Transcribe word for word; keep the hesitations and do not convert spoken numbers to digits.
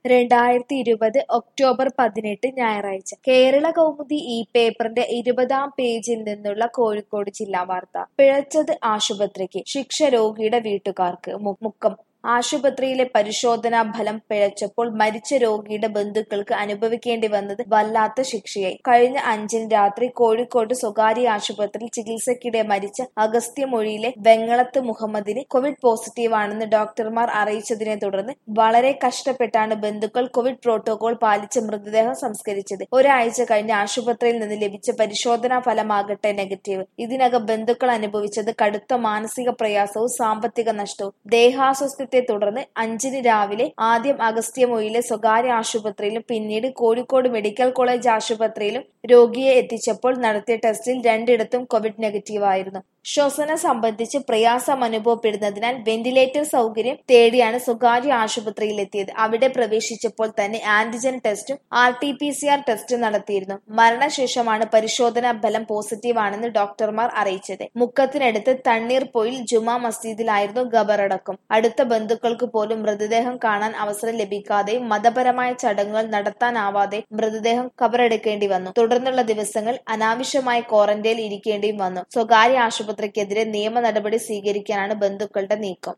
രണ്ടായിരത്തി ഇരുപത് ഒക്ടോബർ പതിനെട്ട് ഞായറാഴ്ച കേരള കൗമുദി ഈ പേപ്പറിന്റെ ഇരുപതാം പേജിൽ നിന്നുള്ള കോഴിക്കോട് ജില്ലാ വാർത്ത. പിഴച്ചത് ആശുപത്രിക്ക്, ശിക്ഷ രോഗിയുടെ വീട്ടുകാർക്ക്. മു- മുക്കം ആശുപത്രിയിലെ പരിശോധനാ ഫലം പിഴച്ചപ്പോൾ മരിച്ച രോഗിയുടെ ബന്ധുക്കൾക്ക് അനുഭവിക്കേണ്ടി വന്നത് വല്ലാത്ത ശിക്ഷയായി. കഴിഞ്ഞ അഞ്ചിന് രാത്രി കോഴിക്കോട് സ്വകാര്യ ആശുപത്രിയിൽ ചികിത്സയ്ക്കിടെ മരിച്ച അഗസ്ത്യമൊഴിയിലെ വെങ്ങളത്ത് മുഹമ്മദിന് കോവിഡ് പോസിറ്റീവാണെന്ന് ഡോക്ടർമാർ അറിയിച്ചതിനെ തുടർന്ന് വളരെ കഷ്ടപ്പെട്ടാണ് ബന്ധുക്കൾ കോവിഡ് പ്രോട്ടോകോൾ പാലിച്ച് മൃതദേഹം സംസ്കരിച്ചത്. ഒരാഴ്ച കഴിഞ്ഞ് ആശുപത്രിയിൽ നിന്ന് ലഭിച്ച പരിശോധനാ ഫലമാകട്ടെ നെഗറ്റീവ്. ഇതിനകം ബന്ധുക്കൾ അനുഭവിച്ചത് കടുത്ത മാനസിക പ്രയാസവും സാമ്പത്തിക നഷ്ടവും. ദേഹാസ്വസ്ഥ തുടർന്ന് അഞ്ചിന് രാവിലെ ആദ്യം അഗസ്ത്യമൊഴിയിലെ സ്വകാര്യ ആശുപത്രിയിലും പിന്നീട് കോഴിക്കോട് മെഡിക്കൽ കോളേജ് ആശുപത്രിയിലും രോഗിയെ എത്തിച്ചപ്പോൾ നടത്തിയ ടെസ്റ്റിൽ രണ്ടിടത്തും കോവിഡ് നെഗറ്റീവായിരുന്നു. ശ്വസനം സംബന്ധിച്ച് പ്രയാസം അനുഭവപ്പെടുന്നതിനാൽ വെന്റിലേറ്റർ സൗകര്യം തേടിയാണ് സ്വകാര്യ ആശുപത്രിയിലെത്തിയത്. അവിടെ പ്രവേശിച്ചപ്പോൾ തന്നെ ആന്റിജൻ ടെസ്റ്റും R T P C R ടെസ്റ്റും നടത്തിയിരുന്നു. മരണശേഷമാണ് പരിശോധനാ ഫലം പോസിറ്റീവാണെന്ന് ഡോക്ടർമാർ അറിയിച്ചത്. മുക്കത്തിനടുത്ത് തണ്ണീർപ്പൊയിൽ ജുമാ മസ്ജിദിലായിരുന്നു ഖബറടക്കം. അടുത്ത ബന്ധുക്കൾക്ക് പോലും മൃതദേഹം കാണാൻ അവസരം ലഭിക്കാതെയും മതപരമായ ചടങ്ങുകൾ നടത്താനാവാതെ മൃതദേഹം ഖബറടക്കേണ്ടി വന്നു. തുടർന്നുള്ള ദിവസങ്ങൾ അനാവശ്യമായ ക്വാറന്റൈനിൽ ഇരിക്കേണ്ടിയും വന്നു. സ്വകാര്യ ആശുപത്രിക്കെതിരെ നിയമ നടപടി സ്വീകരിക്കാനാണ് ബന്ധുക്കളുടെ നീക്കം.